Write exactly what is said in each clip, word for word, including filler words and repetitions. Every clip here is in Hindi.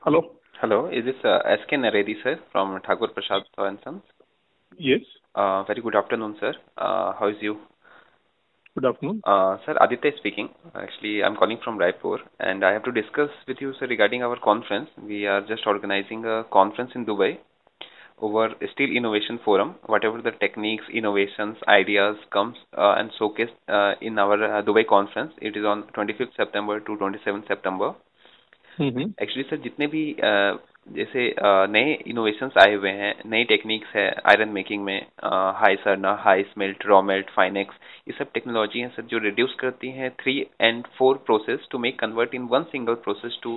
Hello. Hello, is this uh, S K Naredi, sir, from Thakur Prasad and Sons? Yes. Uh, very good afternoon, sir. Uh, how is you? Good afternoon. Uh, sir, Aditya speaking. Actually, I'm calling from Raipur, and I have to discuss with you, sir, regarding our conference. We are just organizing a conference in Dubai over Steel Innovation Forum. Whatever the techniques, innovations, ideas comes uh, and showcased uh, in our uh, Dubai conference. It is on twenty-fifth September to twenty-seventh September. Hmm actually sir जितने भी अ, जैसे अ, नए इनोवेशंस आए हुए हैं, नई टेक्निक्स है आयरन मेकिंग में, HIsarna, HIsmelt, Romelt, Finex, ये सब टेक्नोलॉजी हैं सर जो रिड्यूस करती हैं three and four process to make convert in one single process to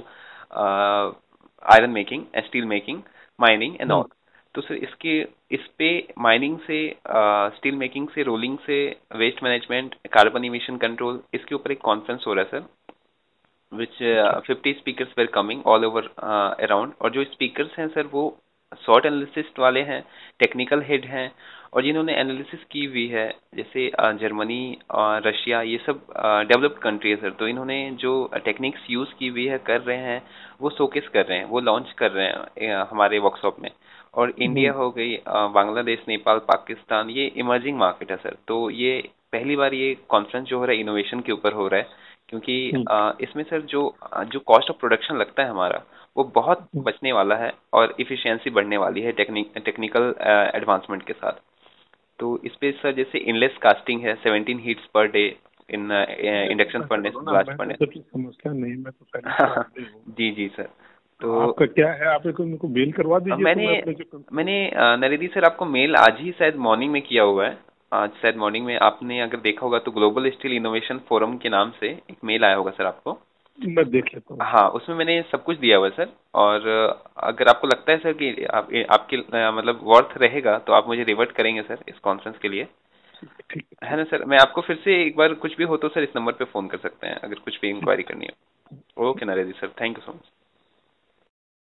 iron making, steel making, mining and hmm all. तो सर इसके इस पे माइनिंग से, स्टील मेकिंग से, रोलिंग से, waste management, carbon emission control, इसके ऊपर एक कॉन्फ्रेंस हो रहा है सर, which अच्छा uh, fifty speakers were coming all over uh, around। और जो speakers हैं सर वो शॉर्ट एनालिसिस वाले हैं, टेक्निकल हेड हैं, और जिन्होंने एनालिसिस की हुई है, जैसे जर्मनी, रशिया, ये सब डेवलप्ड कंट्री है सर। तो इन्होंने जो टेक्निक्स यूज़ की हुई है, कर रहे हैं, वो शोकेस कर रहे हैं, वो लॉन्च कर रहे हैं अ, हमारे वर्कशॉप में। और इंडिया हम्म हो गई, अ, बांग्लादेश, नेपाल, पाकिस्तान, ये इमर्जिंग मार्केट है सर। तो ये पहली बार ये कॉन्फ्रेंस जो हो रहा है इनोवेशन के ऊपर हो रहा है, क्योंकि हम्म अ, इसमें सर जो जो कॉस्ट ऑफ प्रोडक्शन लगता है हमारा, वो बहुत हम्म। बचने वाला है और इफिशियंसी बढ़ने वाली है टेक्निक टेक्निकल एडवांसमेंट के साथ। तो इस पे सर जैसे इनलेस कास्टिंग है, seventeen heats per day in मैं इंडक्शन ऐसा फर्नेस, करो ना, ब्लास्ट मैं तो फर्नेस। सब चीज समझता नहीं, मैं तो पहले से आदमी हूँ। जी जी सर। तो तो आपका क्या है, आप एक मेरे को मेल करवा अब दीजिए तो मैंने मैं अपने जो कंपनी। मैंने अ, नरेदी सर आपको मेल आज ही शायद मॉर्निंग में किया हुआ है। आज शायद मॉर्निंग में आपने अगर देखा होगा तो ग्लोबल स्टील इनोवेशन फोरम के नाम से एक मेल आया होगा सर आपको। मैं देख लेता हूँ हाँ, उसको। उसमें मैंने सब कुछ दिया हुआ है सर। और अ, अगर आपको लगता है सर कि आप, आपके अ, मतलब वर्थ रहेगा, तो आप मुझे रिवर्ट करेंगे सर इस कॉन्फ्रेंस के लिए, ठीक है, ठीक है, है ठीक ना सर? मैं आपको फिर से एक बार कुछ भी हो तो सर इस नंबर पे फोन कर सकते हैं, अगर कुछ भी इंक्वायरी करनी है। Okay Naresh ji sir, thank you so much.